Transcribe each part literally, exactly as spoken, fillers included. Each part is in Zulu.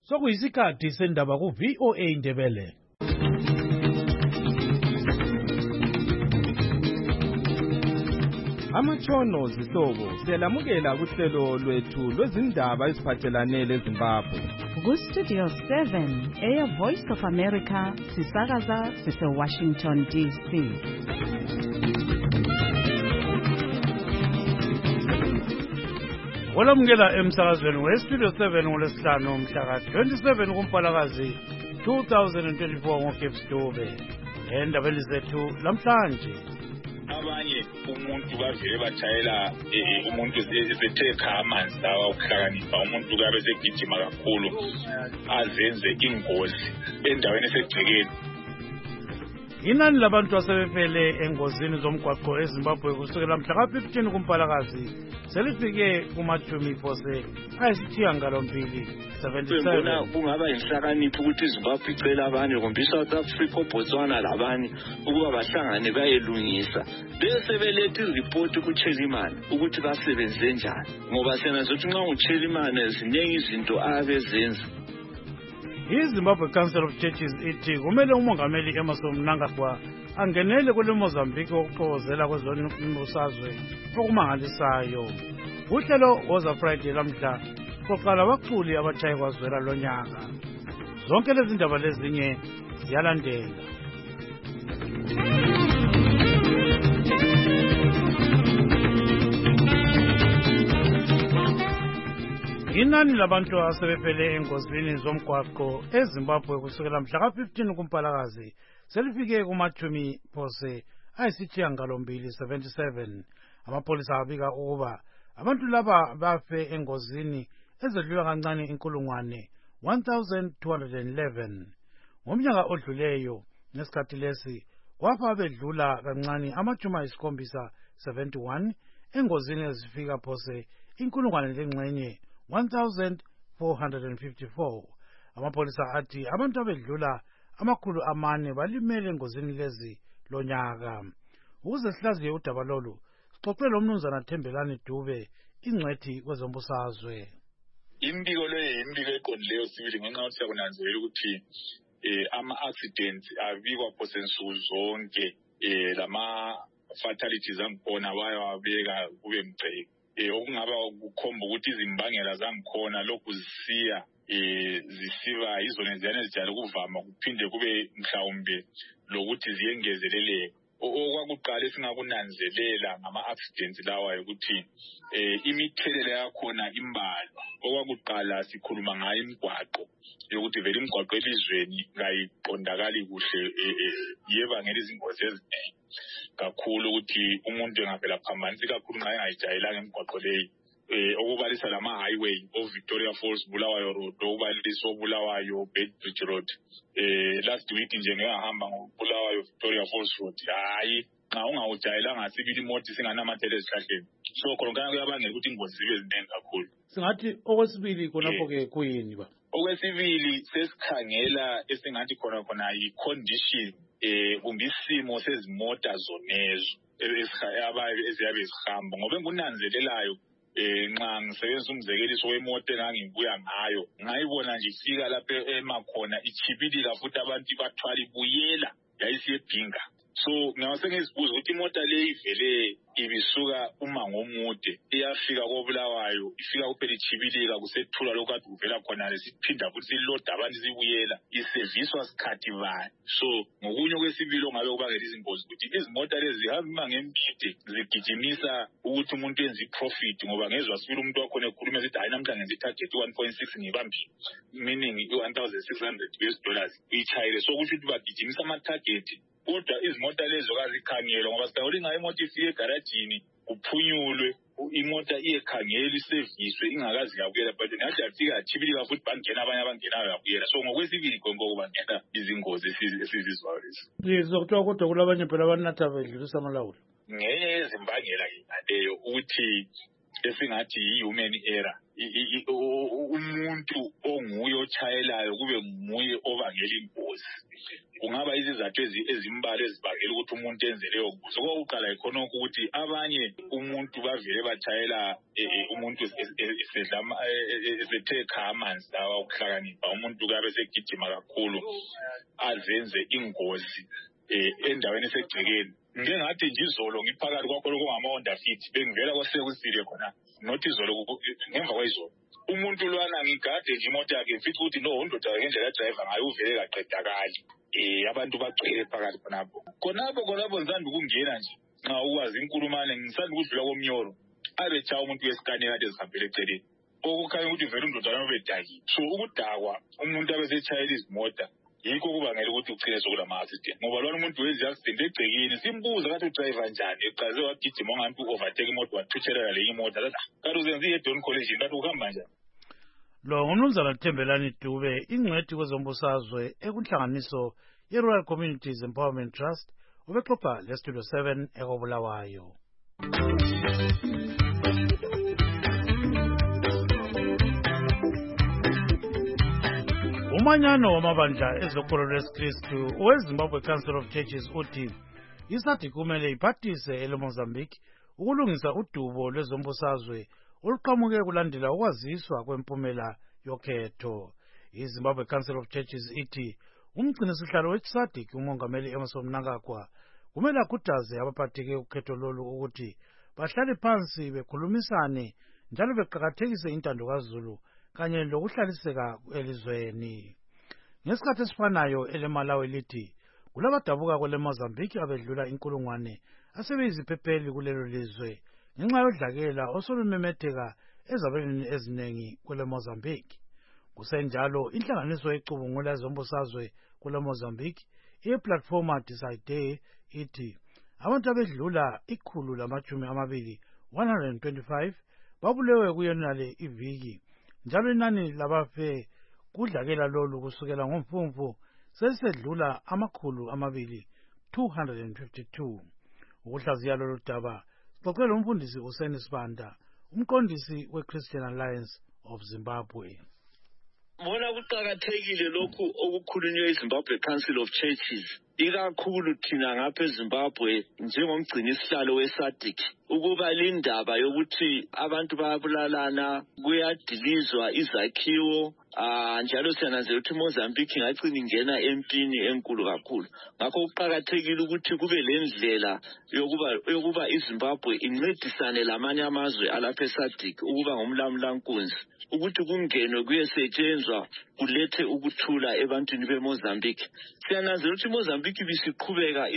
Sokuyisikhathi sendaba ku V O A Ndebele. Amatshono zihlobo siyalamukela kuhlelo lwethu lwezindaba eziphathelane leZimbabwe. Ku Studio seven, Air Voice of America, sisakaza sise Washington D C. Olamukela emsakazweni we Studio seven ngolesihlanu mhla ka twenty-seven kuMpalakazi two thousand twenty-four ngoKepstone. Endabeni zethu lamhlanje. Abanye umuntu bavele batshayela umuntu esethe kha amanzi lawa ukuhlakanipha umuntu kabe segijima kakhulu azenze ingozi endaweni esegcekeni. Inani labantu asebefele engozini zomgwaqo eZimbabwe kusukela mhla ka fifteen kuMpalakazi selifike kumachumi phose ayisithiyangalombili seventy-seven. Kungaba inhlakanipho ukuthi iZimbabwe icela abanye kumbe iSouth Africa, Botswana labanye ukuba bahlangane bayelungisa bese belethe ireport kuChelimane ukuthi basebenze njani, ngoba sena zothi nxa uChelimane ziningi izinto abezenza. iZimbabwe Council of Churches ithi kumele umongameli Emmerson Mnangagwa angenele kule Mozambique ukuxokozela kwezombusazwe okumangalisayo. Uhlelo woza Friday lamhla koqala abaquli abatshaye kwazwela lonyaka. Zonke lezi ndaba lezinye ziyalandela. Inani labantu asebefele engozini zomgwaqo eZimbabwe kusukela mhla ka fifteen kuMpalakazi selifike kumachumi phose ayisithiyangalombili seventy-seven. Amapolisa abika ukuba abantu laba bafe engozini ezedlula kancane inkulungwane one thousand two hundred eleven. Ngomnyaka odluleyo ngesikhathi lesi kwafa bedlula kancane amachumi ayisikhombisa seventy-one engozini ezifika phose inkulungwane lengxenye one thousand four hundred fifty-four. Amapolisa athi abantu abedlula amakhulu amane balimele engozini lezi lonyaka. Ukuze sihlaziye udaba lolu sixoxele umnumzana Thembelani Dube, ingcwethi kwezombusazwe. Imbiko le imbiko eqondileyo sibili ngenxa yokuthi siyakunanzelela ukuthi eh ama accidents abikwa phose nsuku zonke eh lama fatalities angkhona bayawabeka kube mgceke. Eh okungaba ukukhomba ukuthi izimbangela zangikhona lokhu zisiya eh zisiba izona ziyane zijalo kuvama kuphinde kube mhlawumbe lokuthi ziyengezeleleke. Okwakuqala esingakunanzelela ngama accidents lawa ukuthi eh imithelela yakhona imbalwa. Okwakuqala sikhuluma ngayo imigwaqo yokuthi vele imigwaqo elizweni ngayiqondakali kuhle yebangela izingozi eziningi kakhulu ukuthi umuntu engavela phambanisi kakhulu nxa engayijayelanga imigwaqo leyi. Eh okubalisa lama highway o Victoria Falls Bulawayo Road, okubalisa oBulawayo Bedford Road. Eh last week nje ngihamba ngoBulawayo Victoria Falls Road, hayi nxa ungawujayelanga sibili imoto singanamathele esihlahleni. So khona kuyabangela ukuthi ingozi zibe ziningi kakhulu. Singathi okwesibili khonapho ke kuyini ba? Okwesibili sesikhangela esingathi khona khona i-condition eh kumbe isimo sezimota zonezo ezihayabayo eziyabe zihamba, ngoba engunanzelelayo eh nxa ngisebenzisa umzekeliso wemoto engangibuya ngayo ngayibona nje ifika lapha emakhona ichibilika futhi abantu bathwala ibuyela yayisiyebhinga. So ngawase ngezibuza ukuthi imota le ivele ibisuka uma ngomude iyafika koBulawayo ifika kuphela ichibilika kusethula lokade uvela khona lesiphinda futhi siload abantu sibuyela iserviswa sikhathi bani. So ngokunye kwesibili ongabe kubangela izingozi ukuthi izimota lezi zihamba ngempide zigijimisa ukuthi umuntu enze iprofit, ngoba ngezwe sibili umuntu wakhona ekhuluma ezithi hayi namhlanje ngenza itarget one point six ngibambile, meaning one thousand six hundred U S dollars ichayile. So kusho ukuthi bagijimisa ama target. Kodwa izimota lezo kazikhangela ngoba sitawuli ngayo imoto ifike egarajini kuphunyulwe imoto iyekhangela iserviswe ingakazi yabuyela, but ngathi yafika chibilika futhi bangena abanye abangenayo yabuyela. So ngokwesibili konke kubangela izingozi esizizwayo lezi. Ngizokuthiwa kodwa kulabanye phela abanatha bedlulisa amalawulo. Ngenye yezimbangela leyo ukuthi esingathi yi-human error. Umuntu onguye ochayelayo kube nguye obangela ingozi. Kungaba izizathu izizathu ezimbali ezibangela ukuthi umuntu enze leyo ngozi. Okokuqala ikhona ukuthi abanye umuntu bavele bathayela umuntu esedlama esethe kha amanzi lawa ukuhlakanipha umuntu kabe segijima kakhulu azenze ingozi endaweni esegcekeni. Ngike ngathi nje izolo ngiphakathi kwakho lokungama-Honda Fit bengivela kwasekusile khona nothi izolo ngemva kwayizolo umuntu lwana ngigade nje imoto yakhe mfithi ukuthi no undoda ngendlela driver ngayo uvele kaqedakali. Eh abantu bagcwele phakathi khonapho khonapho khonapho ngizanda ukungena nje nxa ukwazi inkulumane ngisanda ukudlula komnyoro abe cha umuntu wesikane kade zihambele eceleni okukhanya ukuthi vele undoda yobedaki. So ukudakwa umuntu abesetshayela izimota yikho kubangela ukuthi ugcine sokulama accident ngoba lona umuntu wenza accident egcekeni simbuza kathi udriver njani eqhaze wagijima ongathi overtake imoto wathutshelela le imoto kanti uzenza i-Don College kanti uhamba njani. Lo ngumnumzana Thembelani Dube ingcwethi kwezombusazwe ekunhlanganiso ye-Rural Communities Empowerment Trust ubexoxa le-Studio seven ekobulawayo. Umanyano wamabandla ezokolo lwesikristu oweZimbabwe Council of Churches uthi isadi kumele iphathise eleMozambique ukulungisa udubo lwezombusazwe oluqhamuke kulandela ukwaziswa kwempumela yokhetho. IZimbabwe Council of Churches ithi umgcinisihlalo weSADC umongameli Emmerson Mnangagwa kumele akhuthaze abaphatheke ukhetho lolu ukuthi bahlale phansi bekhulumisane njalo beqhakathekise intando kaZulu kanye lokuhlaliseka elizweni. Ngesikhathi esifanayo eleMalawi lithi kulabadabuka kwele Mozambique abedlula inkulungwane asebeyiziphepheli kulelo lizwe ngenxa yodlakela osolumemetheka ezabelweni eziningi kwele Mozambique. Kusenjalo inhlanganiso ecubungula ezombusazwe kule Mozambique iPlatforma Decide ithi abantu abedlula ikhulu lamachumi amabili one hundred twenty-five babulewe kuyonale iviki njalo inani labafe kudlakela lolu kusukela ngomfumfu selisedlula amakhulu amabili two hundred fifty-two. Ukuhlaziya lolu daba sixoxele umfundisi uSeni Sibanda umqondisi we-Christian Alliance of Zimbabwe. Bona kuqhakathekile lokhu okukhulunywe iZimbabwe Council of Churches ikakhulu thina ngapha eZimbabwe njengomgcinisihlalo weSADC ukuba lindaba yokuthi abantu bayabulalana kuyadilizwa izakhiwo ah njalo siyananzela ukuthi Mozambique ingagcina ingena empini enkulu kakhulu. Ngakho kuqhakathekile ukuthi kube lendlela yokuba yokuba iZimbabwe incedisane lamanye amazwe alapha eSADC ukuba ngumlamulankunzi ukuthi kungenwe kuyesetshenzwa kulethe ukuthula ebantwini beMozambique. Siyananzela ukuthi Mozambique bisiqhubeka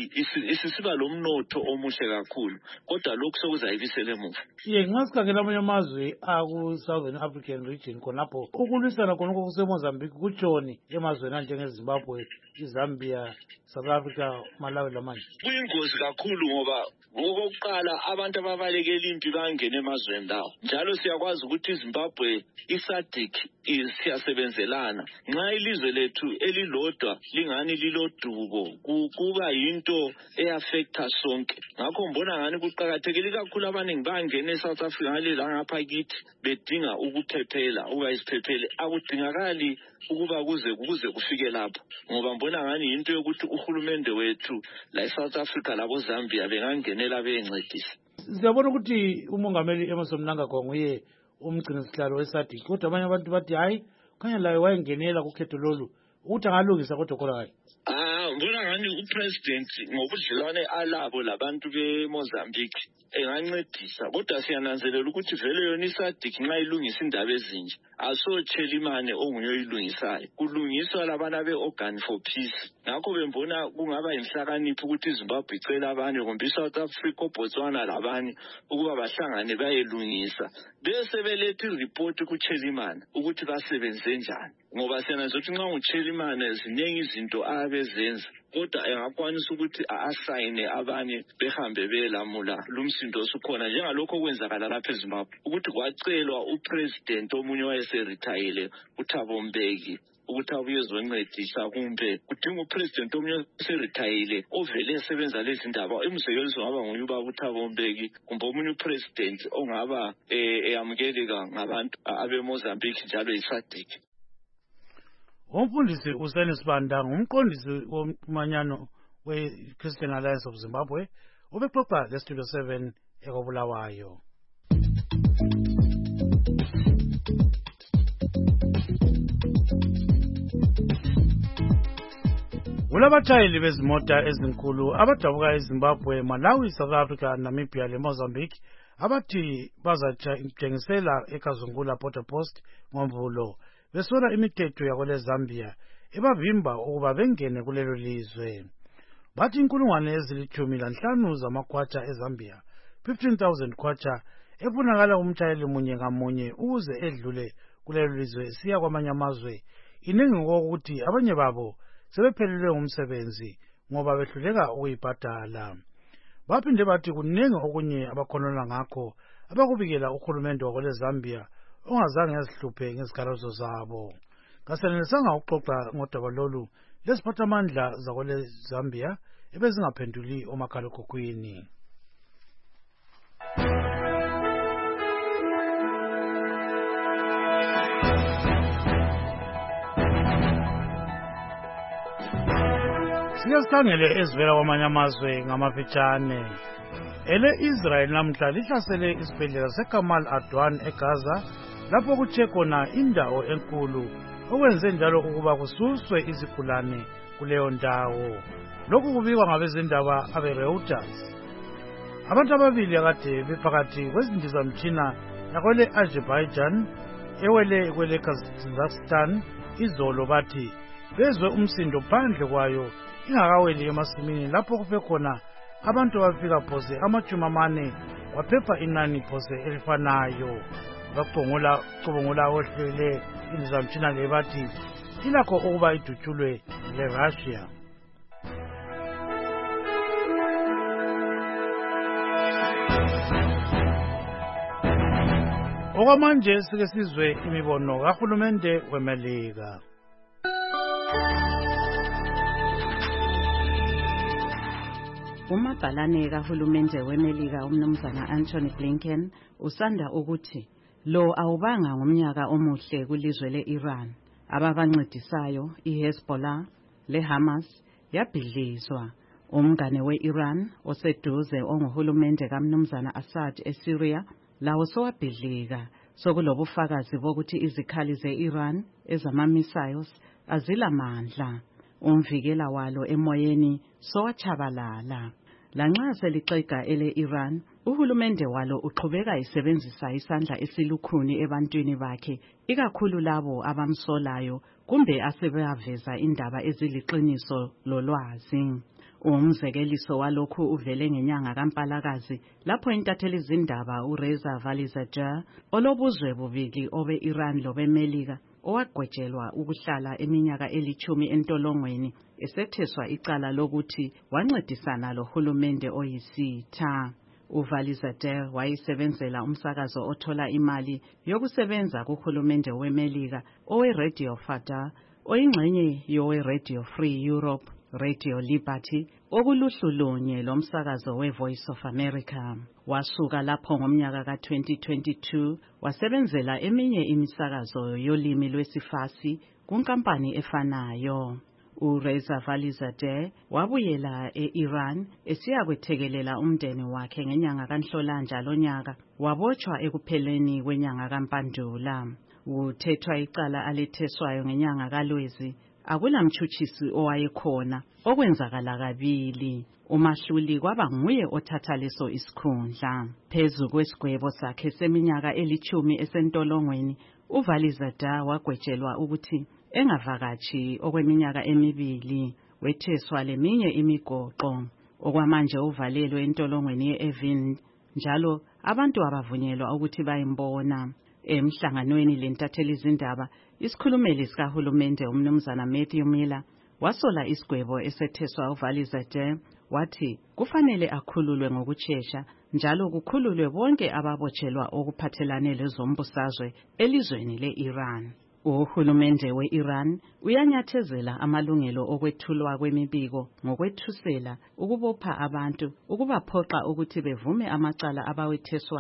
isisiba lomnotho omuhle kakhulu kodwa lokho sokuzayibisela emuva. Ye ngasikhangela amanye amazwe aku Southern African region khonapho ukulwisana khonoko kuseMozambique kutshoni emazweni anjengeZimbabwe, iZambia, South Africa, Malawi lamanje. Kuyingozi kakhulu ngoba okokuqala abantu ababalekela impi bangena emazweni lawo. Njalo siyakwazi ukuthi iZimbabwe iSADC siyasebenzelana. Nxa ilizwe lethu elilodwa lingani lilodubo kuba yinto eaffecta sonke. Ngakho mbona ngani kuqhakathekile kakhulu abaningi bangena eSouth Africa ngalela ngapha kithi bedinga ukuphephela ukuyisiphephele akudingakali ukuba kuze kuze kufike lapho ngoba mbona ngani into yokuthi uhulumende wethu la eSouth Africa labo Zambia bengangenela bencedisa. Siyabona ukuthi umongameli Emmerson Mnangagwa nguye umgcinisihlalo weSADC kodwa abanye abantu bathi hayi khanya laye wayengenela kukhetho lolu ukuthi angalungisa kodwa khona hayi. Ah mbona ngani upresident ngobudlelwane alabo labantu beMozambique engancedisa kodwa siyananzelela ukuthi vele yona iSADC nxa ilungisa indaba ezinje asotshela imane onguye oyilungisayo kulungiswa labana beOrgan for Peace. Ngakho bembona kungaba inhlakanipho ukuthi iZimbabwe icela abanye kumbe iSouth Africa, Botswana labanye ukuba bahlangane bayelungisa bese belethe ireport kuChelimane ukuthi basebenze njani ngoba siyananzela ukuthi nxa uChelimane ziningi izinto abezenza kodwa engakwanisa ukuthi asayine abanye behambe belamula lumsindo osukhona njengalokho okwenzakala lapha eZimbabwe ukuthi kwacelwa upresident omunye wayeseretire uThabo Mbeki ukuthi abuye ezoncedisa kumbe kudinga upresident omunye oseretire ovele esebenza lezi ndaba emzekeliso ngaba nguye ubaba uThabo Mbeki kumbe omunye upresident ongaba eyamukeleka ngabantu abeMozambique njalo iSADC. Umfundisi uSeni Sibanda ngumqondisi womanyano we-Christian Alliance of Zimbabwe ubexoxa leStudio seven ekobulawayo. Kulabatshayeli bezimota ezinkulu abadabuka eZimbabwe, Malawi, South Africa, Namibia le Mozambique abathi bazatshengisela eKazungula Port Post ngoMvulo besola imithetho yakole Zambia ebavimba ukuba bengene kulelo lizwe. Bathi inkulungwane ezilithumi lanhlanu zamakhwacha eZambia, fifteen thousand kwacha, efunakala umtshayeli munye ngamunye ukuze edlule kulelo lizwe siya kwamanye amazwe. Iningi ngokuthi abanye babo sebephelelwe ngumsebenzi ngoba behluleka ukuyibhadala. Baphinde bathi kuningi okunye abakhonona ngakho abakubikela uhulumende wakole Zambia ongazange yazihluphe ngezikhalazo zabo. Kasenelisanga ukuxoxa ngodaba lolu lesiphathamandla zakole Zambia ebezingaphenduli omakhalekhukhwini. Siyasikhangele ezivela kwamanye amazwe ngamafitshane. Ele Israel namhla lihlasele isibhedlela seKamal Adwan eGaza lapho kuthe khona indawo enkulu okwenze njalo ukuba kususwe izigulane kuleyo ndawo. Lokhu kubikwa ngabezindaba abeReuters. Abantu ababili akade bephakathi kwezindizamtshina yakwele Azerbaijan ewele kwele Kazakhstan izolo bathi bezwe umsindo phandle kwayo ingakaweli emasimini lapho kufe khona abantu abafika phose amachumi amane waphepha inani phose elifanayo. Bacubungula cubungula ohlele indizamtshina le bathi ilakho ukuba idutshulwe leRussia. Okwamanje sike sizwe imibono kahulumende weMelika. Umabhalane kahulumende weMelika umnumzana Anthony Blinken usanda ukuthi lo awubanga ngomnyaka omuhle kulizwe le-Iran. Ababancedisayo iHezbollah leHamas yabhidlizwa. Umngane we-Iran oseduze onguhulumende kamnumzana Assad eSyria lawo sowabhidlika. Sokulobufakazi bokuthi izikhali ze-Iran ezama-missiles azilamandla. Umvikela walo emoyeni sowachabalala. Lanxa selixega ele-Iran, uhulumende walo uqhubeka isebenzisa isandla esilukhuni ebantwini bakhe, ikakhulu labo abamsolayo kumbe asebeyaveza indaba eziliqiniso lolwazi. Umzekeliso walokhu uvele ngenyanga kaMpalakazi lapho intatheli izindaba uReza Valizadeh olobuzwe bubili obe-Iran lobeMelika owagwejelwa ukuhlala eminyaka elithumi entolongweni esetheswa icala lokuthi wancedisana lohulumende oyisitha. uValizadeh wayisebenzela umsakazo othola imali yokusebenza kuhulumende weMelika owe-Radio Fatah oyingxenye yowe-Radio Free Europe, Radio Liberty, okuluhlu lunye lomsakazo we-Voice of America. Wasuka lapho ngomnyaka ka twenty twenty-two wasebenzela eminye imisakazo yolimi lwesifasi kunkampani efanayo. uReza Valizadeh wabuyela e-Iran esiya kwethekelela umndeni wakhe ngenyanga kaNhlolanja lonyaka, wabotshwa ekupheleni kwenyanga kaMpandula. Uthethwa icala aletheswayo ngenyanga kaLwezi. Akulamtshutshisi owayekhona, okwenzakala kabili. Umahluli kwaba nguye othatha leso isikhundla. Phezu kwesigwebo sakhe seminyaka elithumi esentolongweni, uValizadeh wagwetshelwa ukuthi engavakatshi okweminyaka emibili, wetheswa leminye imigoqo. Okwamanje uvalelwe entolongweni ye-Evin, njalo abantu abavunyelwa ukuthi bayimbona. Emhlanganweni lentatheli izindaba, isikhulumeli sikahulumende umnumzana Matthew Miller wasola isigwebo esetheswa uValizadeh, wathi kufanele akhululwe ngokusheshsha njalo kukhululwe bonke ababotshelwa okuphathelane lezombusazwe elizweni le-Iran. Uhulumende we-Iran uyanyathezela amalungelo okwethulwa kwemibiko ngokwethusela ukubopha abantu, ukubaphoqa ukuthi bevume amacala abawetheswayo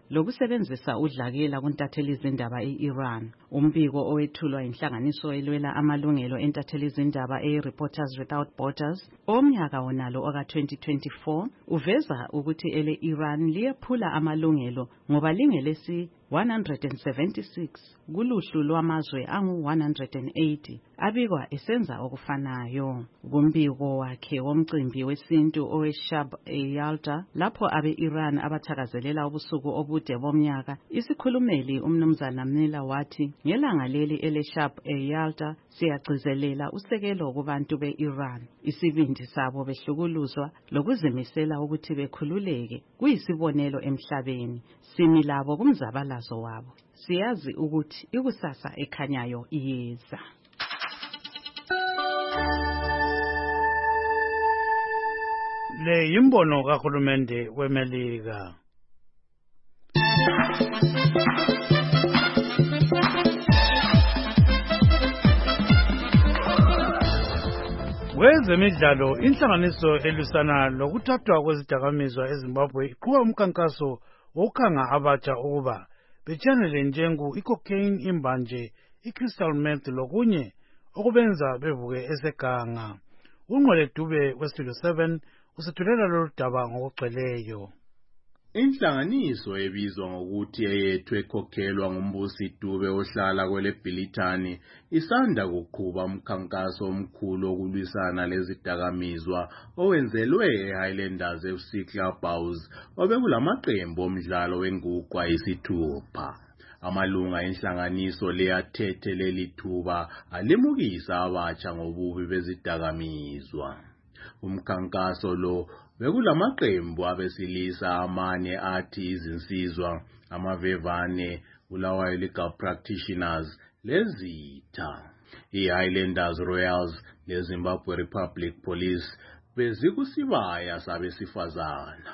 lokusebenzisa udlakela kuntatheli izindaba e-Iran. Umbiko owethulwa inhlanganiso elwela amalungelo entatheli izindaba e-Reporters Without Borders omnyaka wonalo oka twenty twenty-four uveza ukuthi ele Iran liyephula amalungelo ngoba lingelesi one hundred seventy-six kuluhlu lwamazwe angu one hundred eighty abikwa esenza okufanayo. Kumbiko wakhe womcimbi wesintu oweShab e-Yalta lapho abe-Iran abathakazelela ubusuku obude bomnyaka, isikhulumeli umnumzana Mila wathi ngelanga leli ele-Shab e-Yalta siyagcizelela usekelo kubantu be-Iran, isibindi sabo behlukuluzwa lokuzimisela ukuthi bekhululeke kuyisibonelo emhlabeni. Simi labo kumzabalazo wabo, siyazi ukuthi ikusasa ekhanyayo iyeza. Le yimbono kahulumende weMelika. Kwezemidlalo, inhlanganiso elusana lokuthathwa kwezidakamizwa eZimbabwe iqhuba umkhankaso wokukhanga abatsha ukuba betshanele njengu icocaine, imbanje, icrystal meth lokunye okubenza bevuke eseganga. Ungqwele Dube weStudio seven usethulela lolu daba ngokugcweleyo. Inhlanganiso ebizwa ngokuthi eyethwe ekhokhelwa ngumbusi Dube ohlala kwele Bhilithani isanda kuqhuba umkhankaso omkhulu okulwisana lezidakamizwa owenzelwe eHighlanders F C Clubhouse obekulamaQembu omdlalo wenguqu ayisithupha. Amalunga enhlanganiso leyathethe leli thuba alimukisa abatsha ngobubi bezidakamizwa. Umkhankaso lo bekulamaqembu abesilisa amane athi izinsizwa, amavevane, Bulawayo Legal Practitioners lezitha. I-Highlanders Royals leZimbabwe Republic Police bezikusibaya sabesifazana.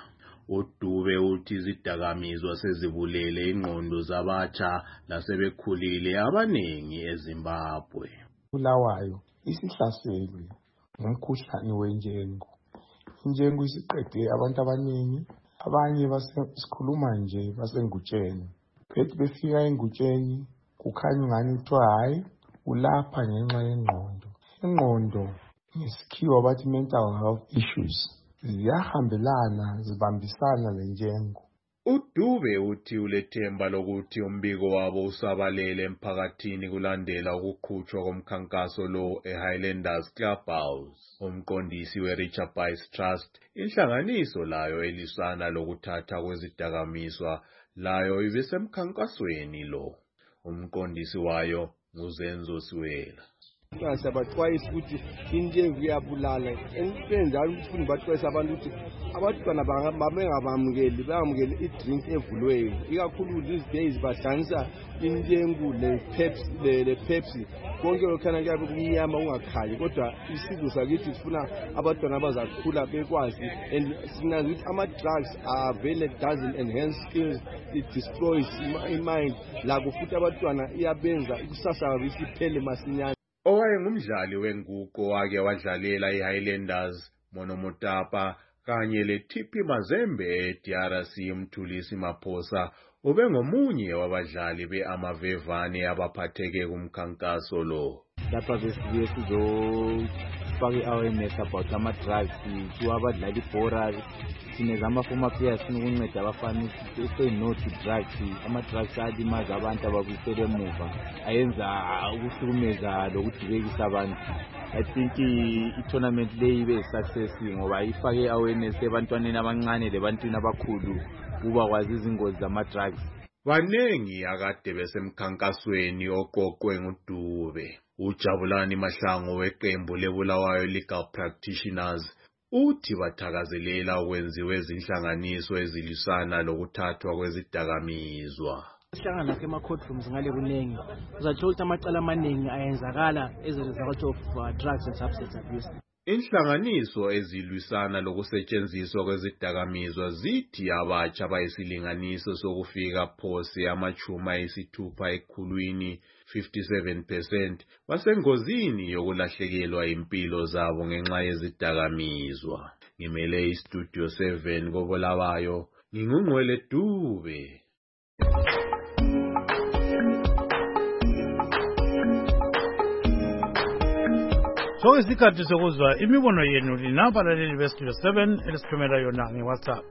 uDube uthi izidakamizwa sezibulele ingqondo zabatsha lasebekhulile abanengi eZimbabwe. Bulawayo isihlaselwe ngumkhuhlane wenjengo. Injengo isiqede abantu abaningi, abanye basikhuluma nje basengutsheni. Phethi befika engutsheni kukhanya ngani kuthiwa hayi ulapha ngenxa yengqondo. Ingqondo ngesikhiwa bathi mental health issues. Ziyahambelana, zibambisana lenjengo. uDube uthi ulethemba lokuthi umbiko wabo usabalele emphakathini kulandela ukukhutshwa komkhankaso lo eHighlanders Clubhouse. Umqondisi weRichard Bice Trust, inhlanganiso layo elisana lokuthatha kwezidakamizwa, layo ibisemkhankasweni lo. Umqondisi wayo nguZenzo Siwela. Siyabaxwayisa ukuthi injengo iyabulala. Enzenjalo ukufuna baxwayisa abantu ukuthi abantwana bangabamukeli bamukele idrink evuliweyo. Ikakhulu these days bahlanganisa injengo lePepsi lePepsi. Konke lokhana kuyabe kumnyama ungakhali, kodwa isizwe sakithi sifuna abantwana abazakhula bekwazi. And sinazi ukuthi ama-drugs are very doesn't enhance skills, it destroys i-mind. Lakho futhi abantwana iyabenza ikusasa labo isiphele masinyane. Owayengumdlali wenguqu wake wadlalela iHighlanders, Monomotapa kanye leT P Mazembe eD R C uMthulisi Maphosa ubengomunye wabadlali beAmavevane abaphatheke kumkhankaso lo. Lapha besiye sizofaka i-awareness about ama-drugs, kuwa abadlali ibhora, sineza ama-former players sinokunceda abafana say no to drugs. Ama-drugs alimaza abantu ababuyisele emuva, ayenza ukuhlukumeza lokudibekisa abantu. I think i-tournament le ibe yi-success ngoba ifake i-awareness ebantwaneni abancane lebantwini abakhulu kuba kwazi izingozi zama-drugs. Banengi akade besemkhankasweni oqoqwe nguDube. uJabulani Mahlangu weqembu leBulawayo Legal Practitioners uthi bathakazelela ukwenziwe izinhlanganiso ezilisana lokuthathwa kwezidakamizwa. Sihlangana ke ama-courtrooms ngale kuningi, uzathola ukuthi amacala amaningi ayenzakala as a result of uh, drugs and substance abuse. Inhlanganiso ezilwisana lokusetshenziswa kwezidakamizwa zithi abatsha bayisilinganiso sokufika phose amachuma ayisithupha ekhulwini fifty-seven percent basengozini yokulahlekelwa impilo zabo ngenxa yezidakamizwa. Ngimele iStudio seven koBulawayo, ngingungqwele Dube. Sokuyisikhathi sokuzwa imibono yenu lina abalaleli beStudio seven elisithumela yona ngeWhatsApp.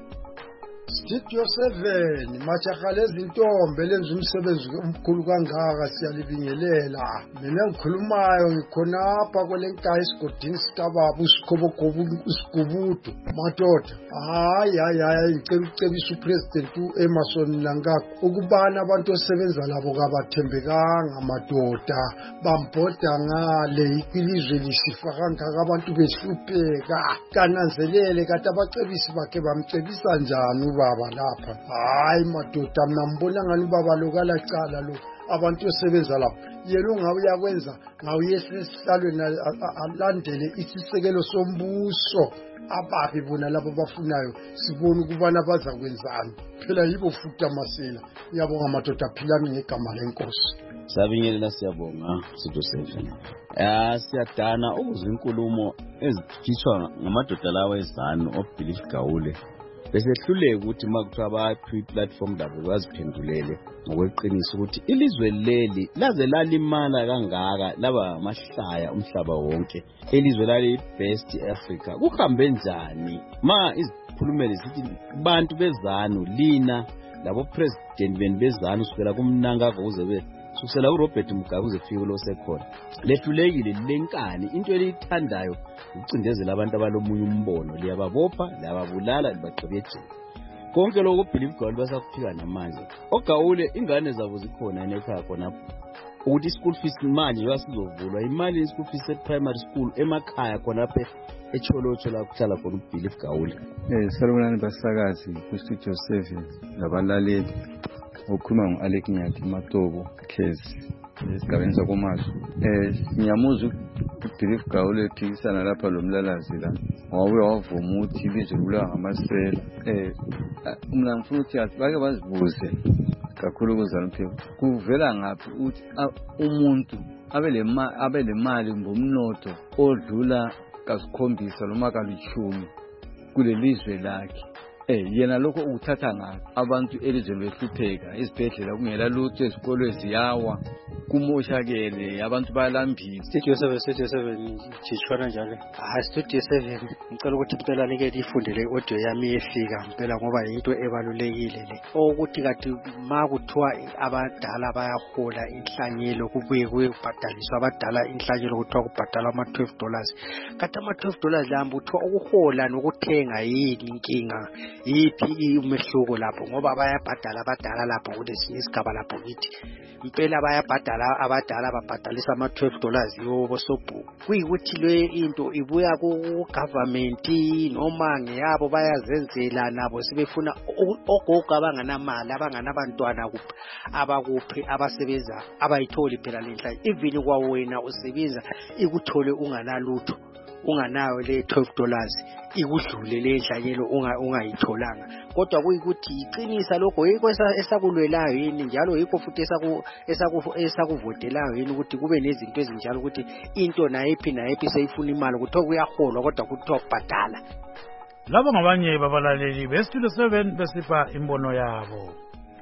Studio seven majaha lezintombi lenza umsebenzi omkhulu kangaka siyalibingelela. Mina ngikhulumayo ngikhonapha kwelenkayi esigodini sikababa usikhobogobo usigubudu madoda. Hayi hayi hayi ngicela ukucebisa uPresident uEmmerson Mnangagwa ukubana abantu osebenza labo kabathembekanga madoda bambhoda ngale ilizwe lisifa kangaka abantu behlupheka. Kananzelele kade abacebisi bakhe bamcebisa njani baba lapha. Hayi madoda mina mbona ngani baba lokala cala lo abantu osebenza lapha yena ungabe uyakwenza ngawuyehla esihlalweni alandele isisekelo sombuso ababi bona labo bafunayo sibona ukubana bazakwenzani phela yibo futhi amasela. Ngiyabonga madoda philani ngegama lenkosi. Sabingelela siyabonga Studio seven. Ah siyadana ukuzwa inkulumo ezikhishwa ngamadoda lawa ezanu oBelief Gawule. Bese hluleke ukuthi makuthiwa abaphi platform labo baziphendulele ngokweqiniso ukuthi ilizwe leli laze lalimala kangaka laba amahlaya umhlaba wonke. Ilizwe lali best Africa kuhambe njani ma izikhulumele zithi bantu bezanu lina labo president beni bezanu usukela kumNangagwa kuze be kusela uRobert Mugabe uzefika lo sekhona lehlulekile lenkani into elithandayo ucindezela abantu abalomunye umbono liyababopha liyababulala libaqhubethe konke lokho Belief Gawule basakufika namanje oGawule ingane zabo zikhona enekhaya khona ukuthi school fees manje basizovulwa imali ye school fees primary school emakhaya khona phe echolocho la kuhlala khona uBelief Gawule. Eh salonani basakazi ku Studio seven labalaleli ukhuluma ngoAlec Nyathi Matobo case esigabeni sakomazo. Eh ngiyamuza uBelief Gawule ephikisana lapha lomlalazi la ngoba wavuma ukuthi ilizwe lula ngamasela. Eh mina ngifuna ukuthi bake bazibuze kakhulu kuzana phela kuvela ngaphi ukuthi umuntu abele mali abele mali ngomnotho odlula kasikhombisa noma kalishumi kulelizwe lakhe. Eh yena lokho ukuthatha ngaphi abantu elizweni behlupheka izibhedlela kungela lutho ezikolo eziyawa kumoshakele abantu bayalambisa. Studio seven Studio seven chichwana njalo. Ah Studio seven ngicela ukuthi impela nike ifundele audio yami efika impela ngoba into ebalulekile le. Ukuthi kathi makuthiwa abadala bayahola inhlanyelo kubuye kuyebhadaliswa abadala inhlanyelo kuthiwa kubhadala ama twelve dollars. Kathi ama twelve dollars lamba uthiwa ukuhola nokuthenga yini inkinga yipi umehluko lapho ngoba bayabhadala abadala lapho kulesinye isigaba lapho kithi impela bayabhadala abadala babhadalisa ama twelve dollars yobo sobhu kuyikuthi le into ibuya ku government noma ngeyabo bayazenzela nabo sibefuna ogogo abanganamali abanganabantwana abakuphi abasebenza abayitholi phela lenhla even kwa wena usebenza ikuthole unganalutho unganayo le twelve dollars ikudlule le nhlanyelo ungayitholanga kodwa kuyikuthi iqinisa lokho yiko esakulwelayo yini njalo yiko futhi esaku esakuvotelayo yini ukuthi kube nezinto ezinjalo ukuthi into nayiphi nayiphi seyifuna imali kuthiwa kuyaholwa kodwa kuthiwa kubhadala. Labo ngabanye babalaleli beStudio seven besipha imbono yabo.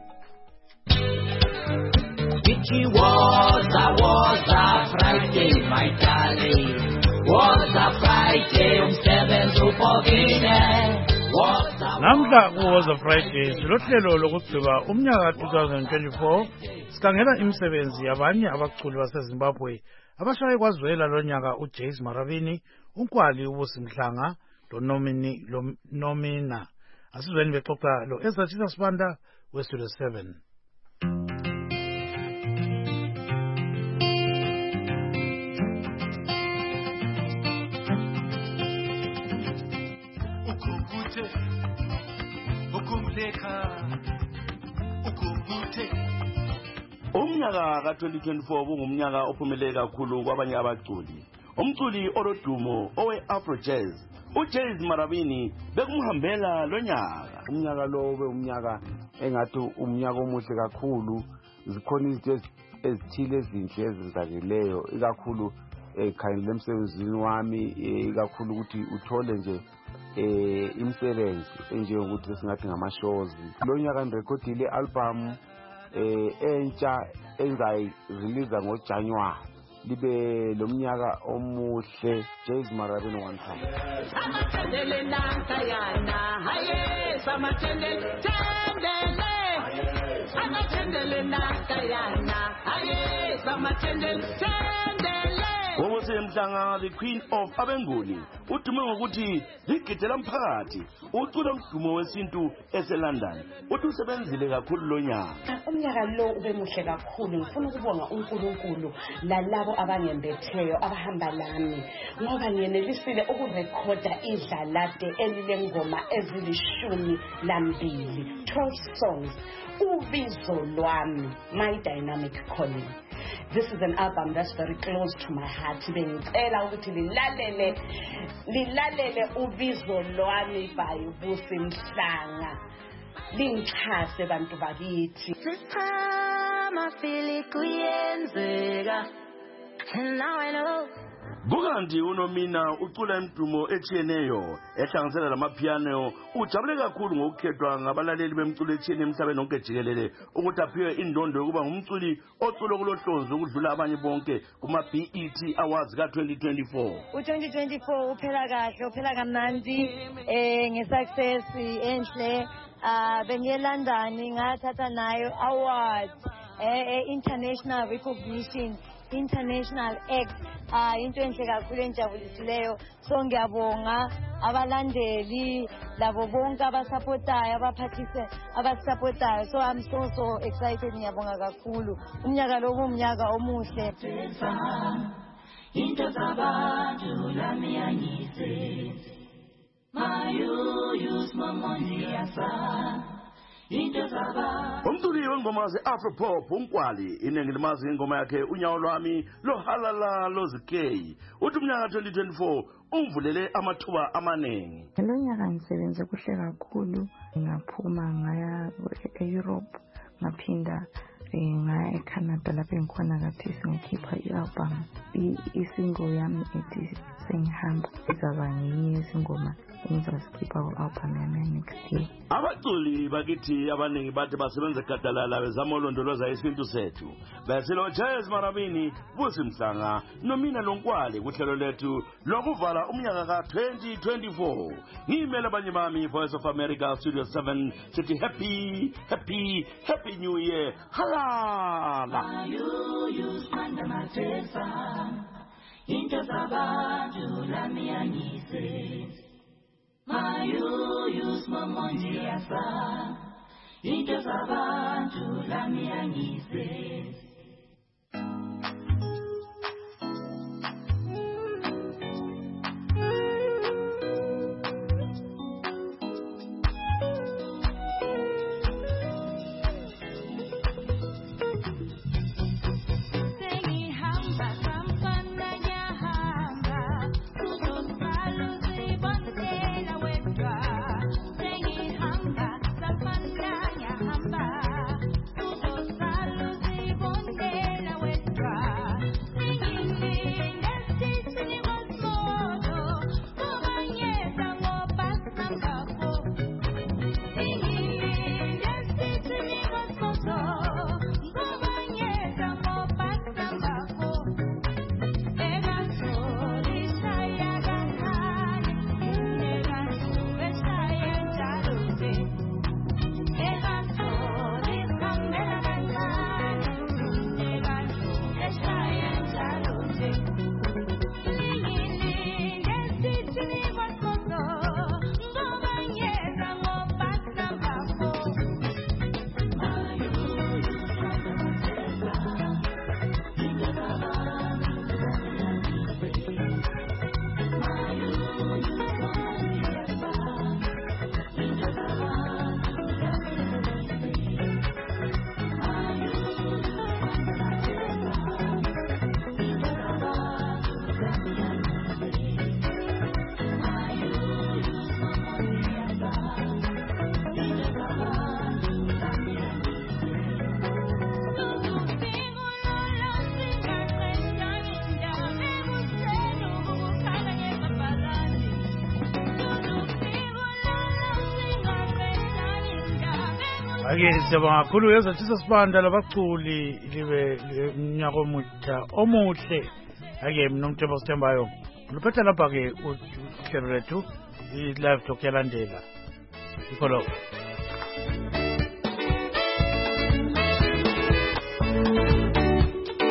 It was a was a Friday my darling. Was a Friday umsebenzi upokile. Namhla was a Friday silohlelo lokugciba umnyaka twenty twenty-four sikhangela imisebenzi yabanye abaculi baseZimbabwe abashaye kwazwela lonyaka uJace Maravini unkwali ubusimhlanga lo nomini lo nomina asizweni bexoxa lo Esathisa Sibanda weStudio seven. Umnyaka ka twenty twenty-four bungumnyaka ophumelele kakhulu kwabanye abaculi. Umculi orodumo owe Afro Jazz uJace Maravini bekumhambela lonyaka. Umnyaka lo ube umnyaka engathi umnyaka omuhle kakhulu zikhona izinto ezithile ezinhle ezenzakeleyo ikakhulu ekhayini emsebenzini wami ikakhulu ukuthi uthole nje eh imisebenzi enje ukuthi singathi ngama shows. Lo nyaka ngirekhodi le album eh entsha engayi release ngoJanuary libe lo mnyaka omuhle. Jays Marabini one time. Samatendele nankayana, haye, samatendele, tendele. Samatendele nankayana, haye, samatendele, tendele. Ngokuthi Mhlanga, the Queen of Abenguni, udume ngokuthi ligidela mphakathi, ucula umdumo wesintu eseLondon. Uthi usebenzile kakhulu lo nyaka. Umnyaka lo ube muhle kakhulu. Ngifuna ukubonga uNkulunkulu lalabo abangembetheyo abahamba lami ngoba ngiyenelisile ukurekhoda idlalade elilengoma ezilishumi lambili, twelve songs. Ubizo lwami, my dynamic calling. This is an album that's very close to my heart. Bengicela ukuthi lilalele lilalele ubizo lwami by Busi Mhlanga. Lingixhase bantu bakithi. This time I feel it kuyenzeka. And now I know. Kukanti uNomina ucula imdumo echiyeneyo ehlanganisela lamapiano. Ujabule kakhulu ngokukhethwa ngabalaleli bemculo echiyene emhlabeni wonke jikelele ukuthi aphiwe indondo yokuba ngumculi ocula kulohlonzo ukudlula abanye bonke kuma B E T Awards ka twenty twenty-four. U twenty twenty-four uphela kahle, uphela kamnandi eh ngesuccess enhle. Ah bengiye London ngathatha nayo awards eh international recognition, international act. Ah into enhle kakhulu enjabulisileyo. So ngiyabonga abalandeli labo bonke abasupportayo abaphathise abasupportayo. So I'm so so excited, ngiyabonga kakhulu. Umnyaka lo umnyaka omuhle. Into zabantu lami yangise. Mayu yus mamondi yasa. Into zabantu. Umculi wengoma ze-Afropop uNkwali inengi limazi ingoma yakhe unyawo lwami lohalala lozikey. Uthi umnyaka twenty twenty-four umvulele amathuba amanengi. Lo nyaka ngisebenze kuhle kakhulu, ngaphuma ngaya e-Europe ngaphinda ngaya eCanada lapho engikhona kathi singikhipha i-album. Isingle yami ethi sengihamba izaba ngenye izingoma engizozikhipha ku-album yami next year. Abaculi bakithi abaningi bathi basebenza gadalala bezama ulondoloza isintu sethu. Bese lo Jays Marabini, Busi Mhlanga, Nomina Lonkwali kuhlelo lethu lokuvala umnyaka ka twenty twenty-four. Ngimela abanye bami Voice of America Studio seven sithi happy happy happy new year. Halala. Mayu yus manda matesa. Into zabantu lami yangise. Mayu yus mamondi yasa. Into zabantu lami yangise. Hamba, hamba, hamba, ake siyabonga kakhulu ezathisa sibanda labaculi libe umnyaka omutsha omuhle. Ake mina uMthembu Sithembayo luphethe lapha ke uhlelo lethu i-live talk yalandela. Ikho lokho.